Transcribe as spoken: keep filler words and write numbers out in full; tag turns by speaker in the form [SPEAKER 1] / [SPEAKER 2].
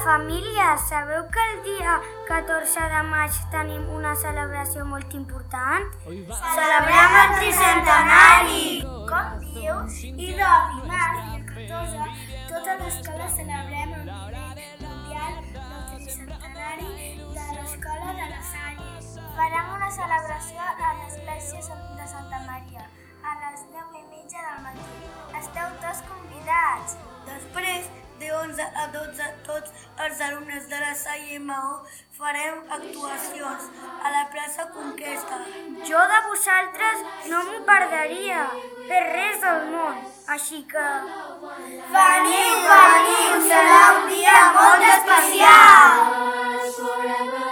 [SPEAKER 1] família, sabeu que el dia catorze de maig tenim una celebració molt important?
[SPEAKER 2] Celebrem el tricentenari!
[SPEAKER 3] Com dius? I del dimarts, dia catorze, totes les escoles celebrem el nivell mundial del tricentenari de l'escola de la Salle.
[SPEAKER 1] Farem una celebració a l'església de Santa Maria a les deu i mitja del matí. Esteu tots convidats.
[SPEAKER 2] Després, de onze a dotze, tots els alumnes de la Salle i Maó farem actuacions a la plaça Conquesta.
[SPEAKER 1] Jo de vosaltres no m'ho perderia per res del món, així que...
[SPEAKER 2] Veniu, veniu, serà un dia molt especial!